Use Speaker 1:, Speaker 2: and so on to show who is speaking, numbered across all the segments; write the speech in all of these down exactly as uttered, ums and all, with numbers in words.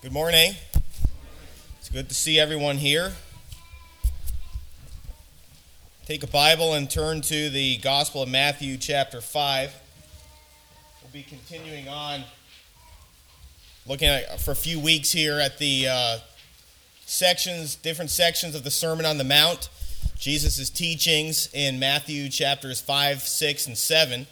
Speaker 1: Good morning. It's good to see everyone here. Take a Bible and turn to the Gospel of Matthew chapter five. We'll be continuing on looking at, for a few weeks here at the uh, sections, different sections of the Sermon on the Mount, Jesus' teachings in Matthew chapters five, six, and seven.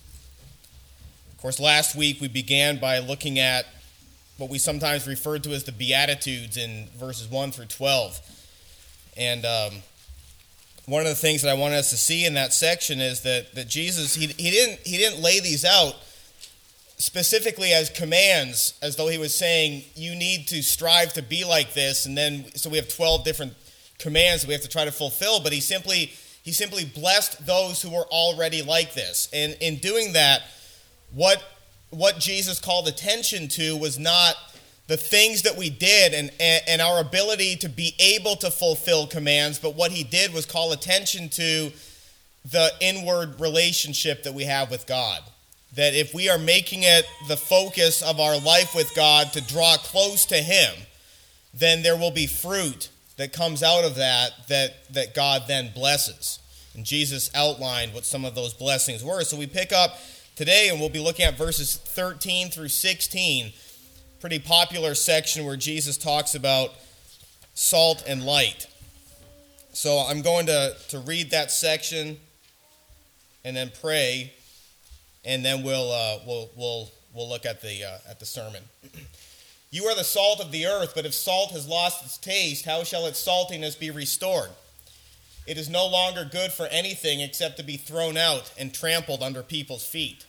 Speaker 1: Of course, last week we began by looking at what we sometimes refer to as the Beatitudes in verses one through twelve. And um, one of the things that I wanted us to see in that section is that, that Jesus, he, he didn't he didn't lay these out specifically as commands, as though he was saying, you need to strive to be like this, and then, so we have twelve different commands that we have to try to fulfill, but he simply, he simply blessed those who were already like this. And in doing that, what What Jesus called attention to was not the things that we did and, and our ability to be able to fulfill commands, but what he did was call attention to the inward relationship that we have with God. That if we are making it the focus of our life with God to draw close to him, then there will be fruit that comes out of that that, that God then blesses. And Jesus outlined what some of those blessings were. So we pick up today, and we'll be looking at verses thirteen through sixteen, pretty popular section where Jesus talks about salt and light. So I'm going to, to read that section and then pray, and then we'll uh, we'll we'll we'll look at the uh, at the sermon. You are the salt of the earth, but if salt has lost its taste, how shall its saltiness be restored? It is no longer good for anything except to be thrown out and trampled under people's feet.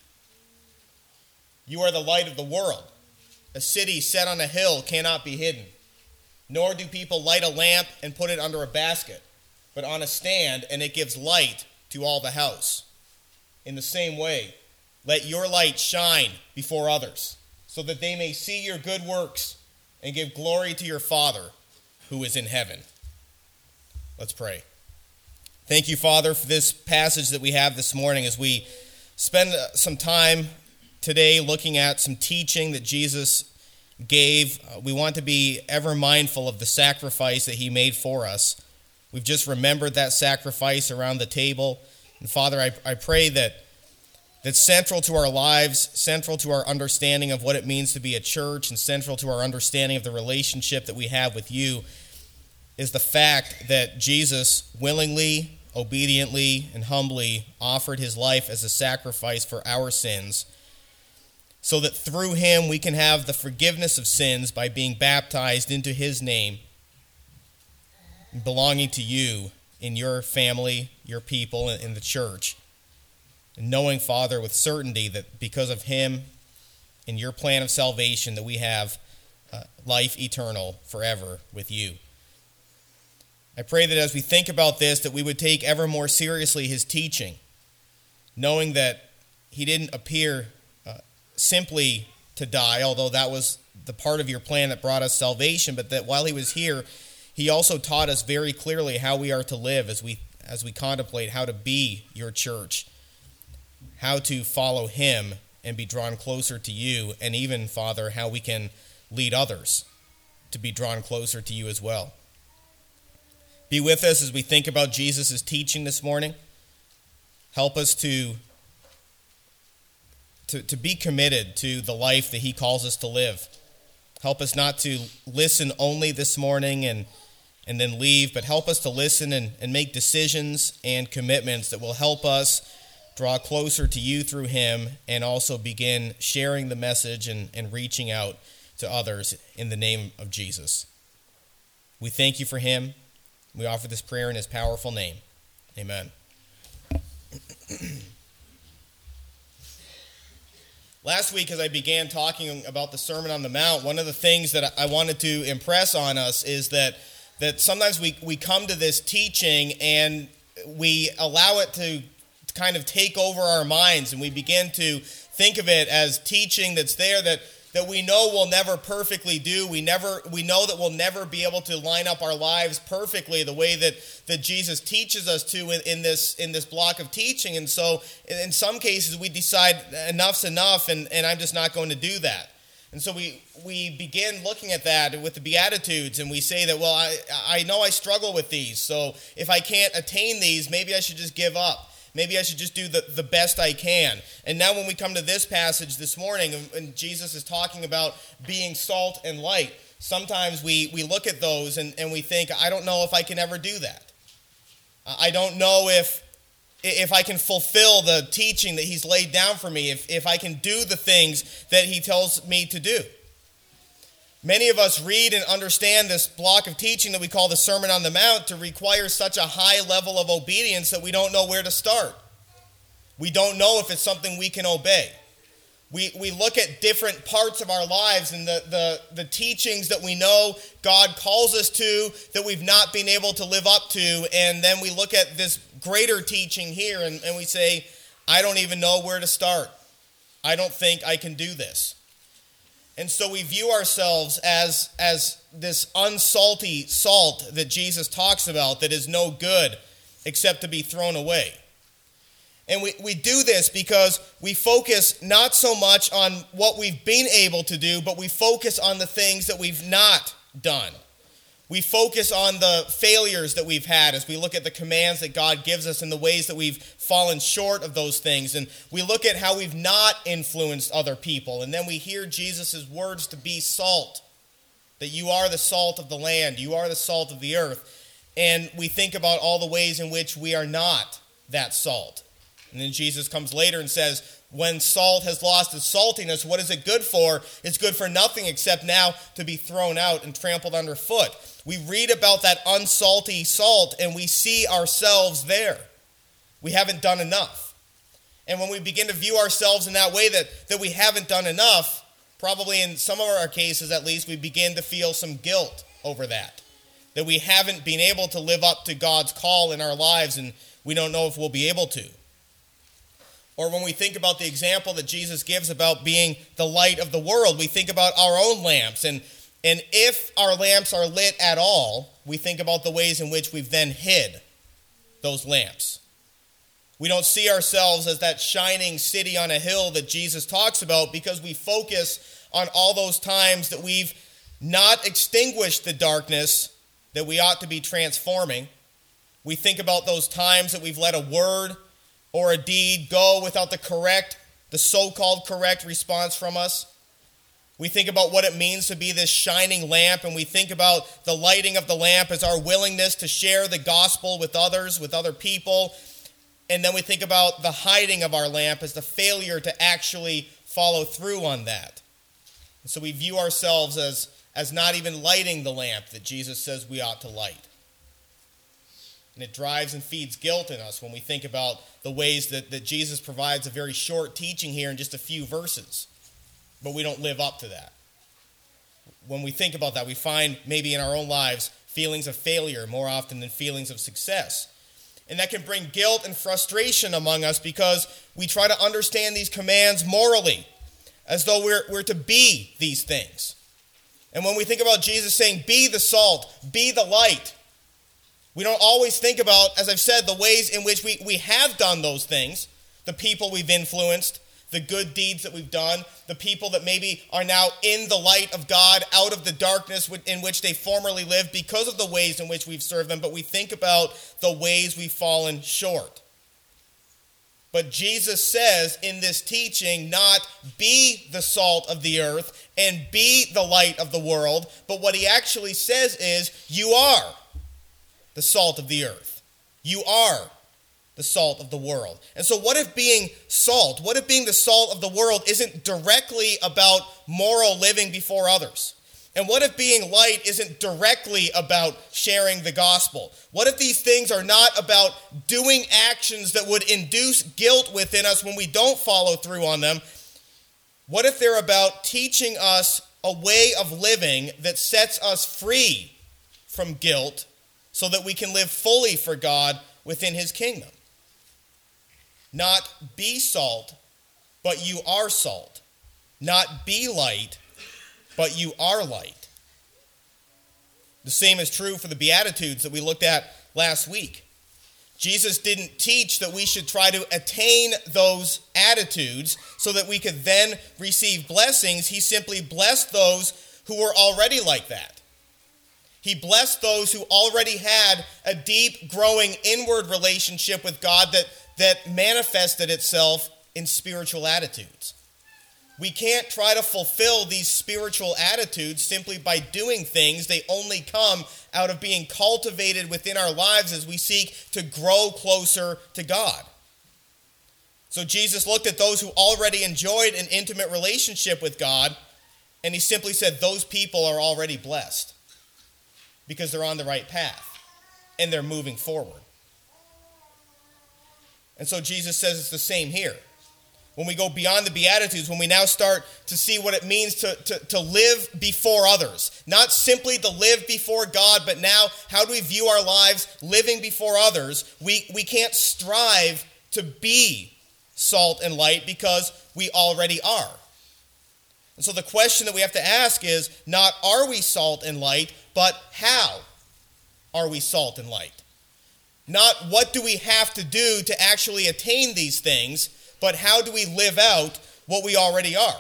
Speaker 1: You are the light of the world. A city set on a hill cannot be hidden. Nor do people light a lamp and put it under a basket, but on a stand, and it gives light to all the house. In the same way, let your light shine before others, so that they may see your good works and give glory to your Father who is in heaven. Let's pray. Thank you, Father, for this passage that we have this morning as we spend some time today looking at some teaching that Jesus gave. Uh, we want to be ever mindful of the sacrifice that he made for us. We've just remembered that sacrifice around the table. And Father, I, I pray that, that central to our lives, central to our understanding of what it means to be a church, and central to our understanding of the relationship that we have with you, is the fact that Jesus willingly, obediently, and humbly offered his life as a sacrifice for our sins, so that through him we can have the forgiveness of sins by being baptized into his name, belonging to you in your family, your people, and in the church. And knowing, Father, with certainty that because of him and your plan of salvation that we have uh, life eternal forever with you. I pray that as we think about this, that we would take ever more seriously his teaching, knowing that he didn't appear uh, simply to die, although that was the part of your plan that brought us salvation, but that while he was here, he also taught us very clearly how we are to live as we as we contemplate how to be your church, how to follow him and be drawn closer to you, and even, Father, how we can lead others to be drawn closer to you as well. Be with us as we think about Jesus' teaching this morning. Help us to, to, to be committed to the life that he calls us to live. Help us not to listen only this morning and, and then leave, but help us to listen and, and make decisions and commitments that will help us draw closer to you through him, and also begin sharing the message and, and reaching out to others in the name of Jesus. We thank you for him. We offer this prayer in his powerful name. Amen. Last week, as I began talking about the Sermon on the Mount, one of the things that I wanted to impress on us is that, that sometimes we, we come to this teaching and we allow it to kind of take over our minds, and we begin to think of it as teaching that's there that that we know we'll never perfectly do. We never, we know that we'll never be able to line up our lives perfectly the way that, that Jesus teaches us to in, in this in this block of teaching. And so in some cases we decide enough's enough, and, and I'm just not going to do that. And so we, we begin looking at that with the Beatitudes, and we say that, well, I, I know I struggle with these, so if I can't attain these, maybe I should just give up. Maybe I should just do the, the best I can. And now when we come to this passage this morning, and, and Jesus is talking about being salt and light, sometimes we, we look at those and, and we think, I don't know if I can ever do that. I don't know if if I can fulfill the teaching that he's laid down for me, if, if I can do the things that he tells me to do. Many of us read and understand this block of teaching that we call the Sermon on the Mount to require such a high level of obedience that we don't know where to start. We don't know if it's something we can obey. We we look at different parts of our lives and the, the, the teachings that we know God calls us to that we've not been able to live up to, and then we look at this greater teaching here and, and we say, I don't even know where to start. I don't think I can do this. And so we view ourselves as, as this unsalty salt that Jesus talks about that is no good except to be thrown away. And we, we do this because we focus not so much on what we've been able to do, but we focus on the things that we've not done. We focus on the failures that we've had as we look at the commands that God gives us and the ways that we've fallen short of those things. And we look at how we've not influenced other people. And then we hear Jesus' words to be salt, that you are the salt of the land, you are the salt of the earth. And we think about all the ways in which we are not that salt. And then Jesus comes later and says, when salt has lost its saltiness, what is it good for? It's good for nothing except now to be thrown out and trampled underfoot. We read about that unsalty salt and we see ourselves there. We haven't done enough. And when we begin to view ourselves in that way that, that we haven't done enough, probably in some of our cases at least, we begin to feel some guilt over that. That we haven't been able to live up to God's call in our lives and we don't know if we'll be able to. Or when we think about the example that Jesus gives about being the light of the world, we think about our own lamps. And, and if our lamps are lit at all, we think about the ways in which we've then hid those lamps. We don't see ourselves as that shining city on a hill that Jesus talks about because we focus on all those times that we've not extinguished the darkness that we ought to be transforming. We think about those times that we've let a word or a deed go without the correct, the so-called correct response from us. We think about what it means to be this shining lamp, and we think about the lighting of the lamp as our willingness to share the gospel with others, with other people. And then we think about the hiding of our lamp as the failure to actually follow through on that. And so we view ourselves as, as not even lighting the lamp that Jesus says we ought to light. And it drives and feeds guilt in us when we think about the ways that, that Jesus provides a very short teaching here in just a few verses. But we don't live up to that. When we think about that, we find maybe in our own lives feelings of failure more often than feelings of success. And that can bring guilt and frustration among us because we try to understand these commands morally, as though we're, we're to be these things. And when we think about Jesus saying, be the salt, be the light, we don't always think about, as I've said, the ways in which we, we have done those things, the people we've influenced, the good deeds that we've done, the people that maybe are now in the light of God, out of the darkness in which they formerly lived because of the ways in which we've served them, but we think about the ways we've fallen short. But Jesus says in this teaching, not be the salt of the earth and be the light of the world, but what he actually says is, you are the salt of the earth. You are the salt of the world. And so what if being salt, what if being the salt of the world isn't directly about moral living before others? And what if being light isn't directly about sharing the gospel? What if these things are not about doing actions that would induce guilt within us when we don't follow through on them? What if they're about teaching us a way of living that sets us free from guilt so that we can live fully for God within his kingdom? Not be salt, but you are salt. Not be light, but you are light. The same is true for the Beatitudes that we looked at last week. Jesus didn't teach that we should try to attain those attitudes so that we could then receive blessings. He simply blessed those who were already like that. He blessed those who already had a deep, growing inward relationship with God that, that manifested itself in spiritual attitudes. We can't try to fulfill these spiritual attitudes simply by doing things. They only come out of being cultivated within our lives as we seek to grow closer to God. So Jesus looked at those who already enjoyed an intimate relationship with God, and he simply said, those people are already blessed because they're on the right path and they're moving forward. And so Jesus says it's the same here. When we go beyond the Beatitudes, when we now start to see what it means to, to, to live before others, not simply to live before God, but now how do we view our lives living before others? We, we can't strive to be salt and light because we already are. And so the question that we have to ask is not are we salt and light, but how are we salt and light? Not what do we have to do to actually attain these things, but how do we live out what we already are?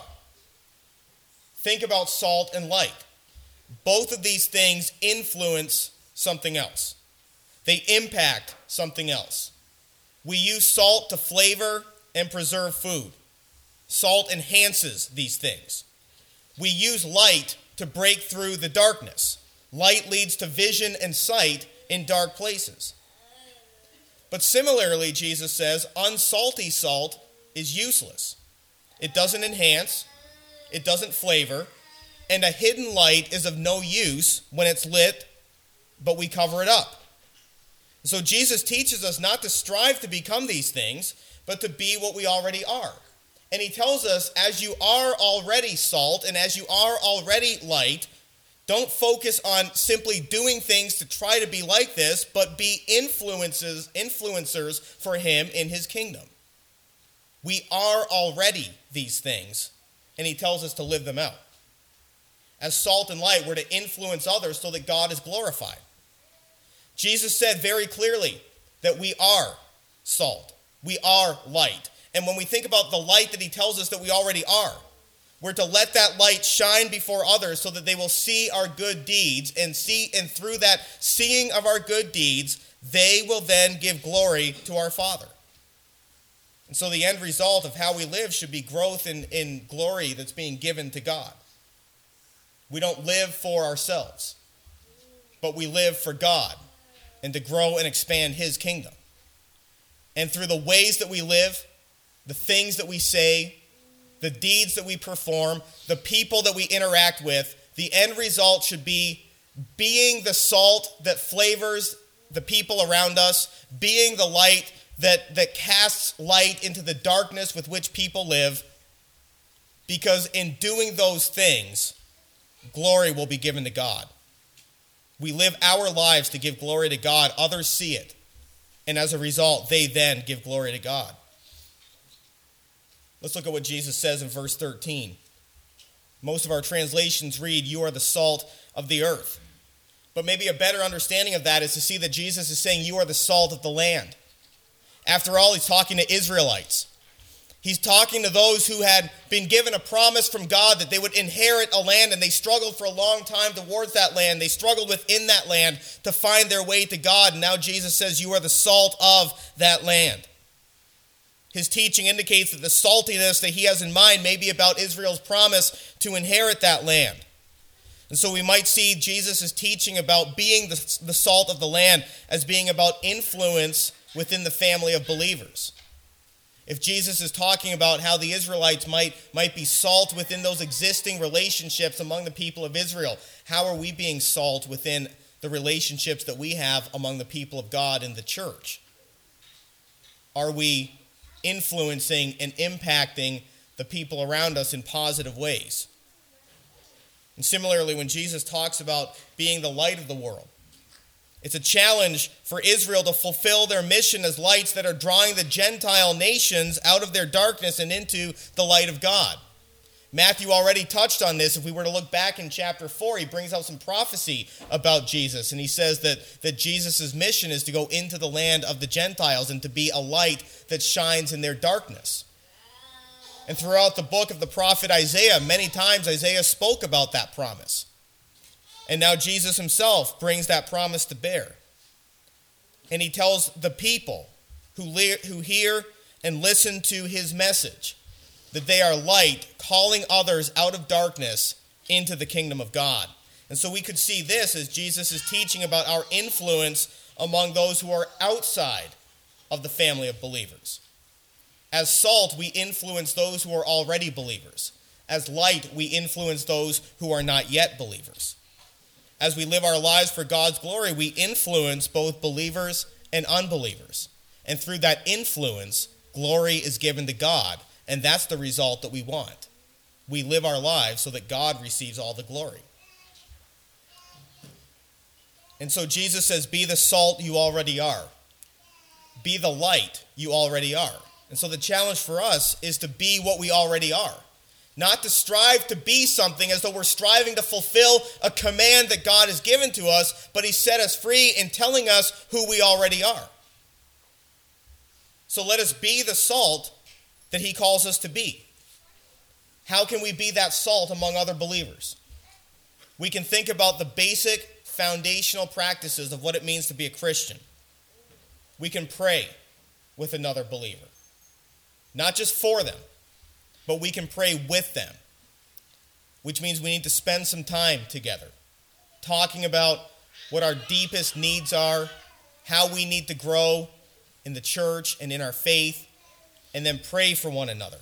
Speaker 1: Think about salt and light. Both of these things influence something else. They impact something else. We use salt to flavor and preserve food. Salt enhances these things. We use light to break through the darkness. Light leads to vision and sight in dark places. But similarly, Jesus says, unsalty salt is useless. It doesn't enhance, it doesn't flavor, and a hidden light is of no use when it's lit, but we cover it up. So Jesus teaches us not to strive to become these things, but to be what we already are. And he tells us, as you are already salt and as you are already light, don't focus on simply doing things to try to be like this, but be influences, influencers for him in his kingdom. We are already these things, and he tells us to live them out. As salt and light, we're to influence others so that God is glorified. Jesus said very clearly that we are salt. We are light. And when we think about the light that he tells us that we already are, we're to let that light shine before others so that they will see our good deeds, and see, and through that seeing of our good deeds, they will then give glory to our Father. And so the end result of how we live should be growth in, in glory that's being given to God. We don't live for ourselves, but we live for God and to grow and expand his kingdom. And through the ways that we live, the things that we say, the deeds that we perform, the people that we interact with, the end result should be being the salt that flavors the people around us, being the light that, that casts light into the darkness with which people live, because in doing those things, glory will be given to God. We live our lives to give glory to God. Others see it, and as a result, they then give glory to God. Let's look at what Jesus says in verse thirteen. Most of our translations read, "You are the salt of the earth." But maybe a better understanding of that is to see that Jesus is saying, "You are the salt of the land." After all, he's talking to Israelites. He's talking to those who had been given a promise from God that they would inherit a land, and they struggled for a long time towards that land. They struggled within that land to find their way to God. And now Jesus says, "You are the salt of that land." His teaching indicates that the saltiness that he has in mind may be about Israel's promise to inherit that land. And so we might see Jesus' teaching about being the, the salt of the land as being about influence within the family of believers. If Jesus is talking about how the Israelites might, might be salt within those existing relationships among the people of Israel, how are we being salt within the relationships that we have among the people of God in the church? Are we influencing and impacting the people around us in positive ways? And similarly, when Jesus talks about being the light of the world, it's a challenge for Israel to fulfill their mission as lights that are drawing the Gentile nations out of their darkness and into the light of God. Matthew already touched on this. If we were to look back in chapter four, he brings out some prophecy about Jesus. And he says that, that Jesus' mission is to go into the land of the Gentiles and to be a light that shines in their darkness. And throughout the book of the prophet Isaiah, many times Isaiah spoke about that promise. And now Jesus himself brings that promise to bear. And he tells the people who, le- who hear and listen to his message that they are light, calling others out of darkness into the kingdom of God. And so we could see this as Jesus is teaching about our influence among those who are outside of the family of believers. As salt, we influence those who are already believers. As light, we influence those who are not yet believers. As we live our lives for God's glory, we influence both believers and unbelievers. And through that influence, glory is given to God. And that's the result that we want. We live our lives so that God receives all the glory. And so Jesus says, be the salt you already are. Be the light you already are. And so the challenge for us is to be what we already are. Not to strive to be something as though we're striving to fulfill a command that God has given to us, but he set us free in telling us who we already are. So let us be the salt that he calls us to be. How can we be that salt among other believers? We can think about the basic foundational practices of what it means to be a Christian. We can pray with another believer. Not just for them, but we can pray with them. Which means we need to spend some time together, talking about what our deepest needs are, how we need to grow in the church and in our faith, and then pray for one another.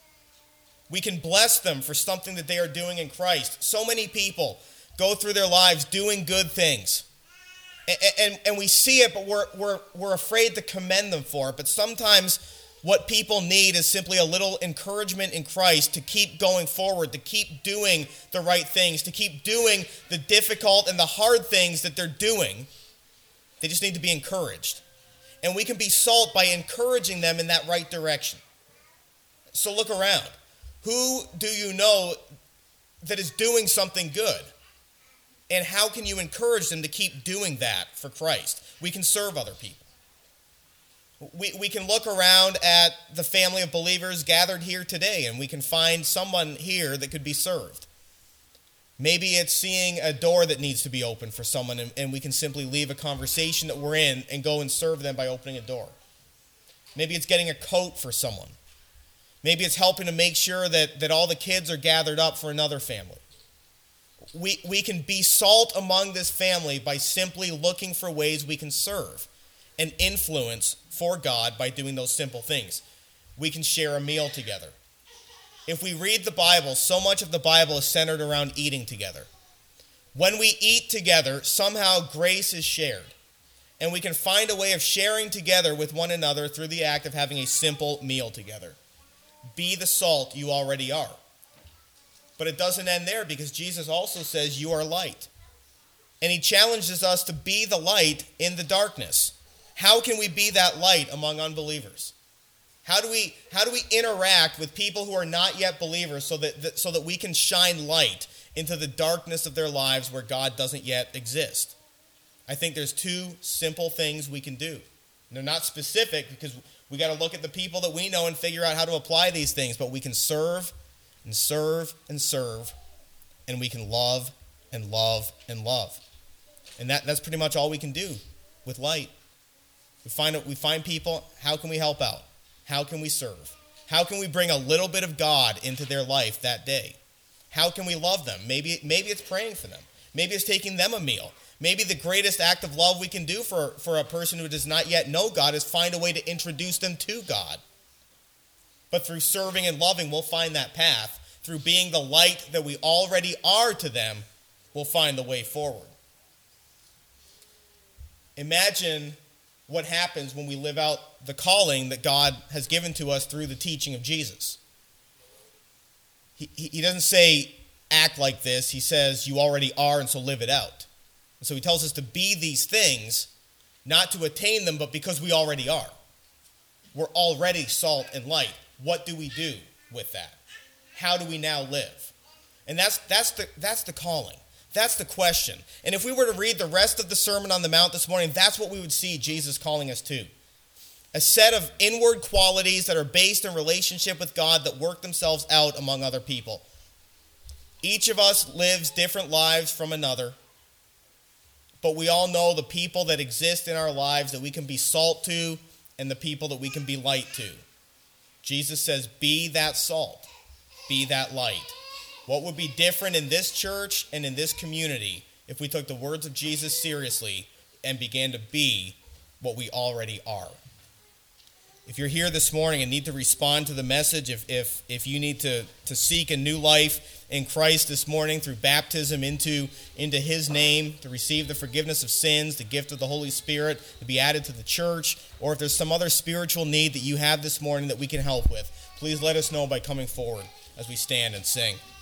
Speaker 1: We can bless them for something that they are doing in Christ. So many people go through their lives doing good things. And, and, and we see it, but we're, we're, we're afraid to commend them for it. But sometimes what people need is simply a little encouragement in Christ to keep going forward, to keep doing the right things, to keep doing the difficult and the hard things that they're doing. They just need to be encouraged. And we can be salt by encouraging them in that right direction. So look around. Who do you know that is doing something good? And how can you encourage them to keep doing that for Christ? We can serve other people. We, we can look around at the family of believers gathered here today, and we can find someone here that could be served. Maybe it's seeing a door that needs to be opened for someone, and, and we can simply leave a conversation that we're in and go and serve them by opening a door. Maybe it's getting a coat for someone. Maybe it's helping to make sure that, that all the kids are gathered up for another family. We, we can be salt among this family by simply looking for ways we can serve and influence for God by doing those simple things. We can share a meal together. If we read the Bible, so much of the Bible is centered around eating together. When we eat together, somehow grace is shared. And we can find a way of sharing together with one another through the act of having a simple meal together. Be the salt you already are. But it doesn't end there, because Jesus also says you are light. And he challenges us to be the light in the darkness. How can we be that light among unbelievers? How do we how do we interact with people who are not yet believers so that, that so that we can shine light into the darkness of their lives where God doesn't yet exist? I think there's two simple things we can do. And they're not specific, because we got to look at the people that we know and figure out how to apply these things, but we can serve and serve and serve, and we can love and love and love. And that, that's pretty much all we can do with light. We find we find people, how can we help out? How can we serve? How can we bring a little bit of God into their life that day? How can we love them? Maybe, maybe it's praying for them. Maybe it's taking them a meal. Maybe the greatest act of love we can do for, for a person who does not yet know God is find a way to introduce them to God. But through serving and loving, we'll find that path. Through being the light that we already are to them, we'll find the way forward. Imagine what happens when we live out the calling that God has given to us through the teaching of Jesus. He, he doesn't say, act like this. He says, you already are, and so live it out. And so he tells us to be these things, not to attain them, but because we already are. We're already salt and light. What do we do with that? how do we now live? And that's that's the that's the calling. That's the question. And if we were to read the rest of the Sermon on the Mount this morning, that's what we would see Jesus calling us to. A set of inward qualities that are based in relationship with God that work themselves out among other people. Each of us lives different lives from another, but we all know the people that exist in our lives that we can be salt to and the people that we can be light to. Jesus says, be that salt, be that light. What would be different in this church and in this community if we took the words of Jesus seriously and began to be what we already are? If you're here this morning and need to respond to the message, if if if you need to, to seek a new life in Christ this morning through baptism into, into his name, to receive the forgiveness of sins, the gift of the Holy Spirit, to be added to the church, or if there's some other spiritual need that you have this morning that we can help with, please let us know by coming forward as we stand and sing.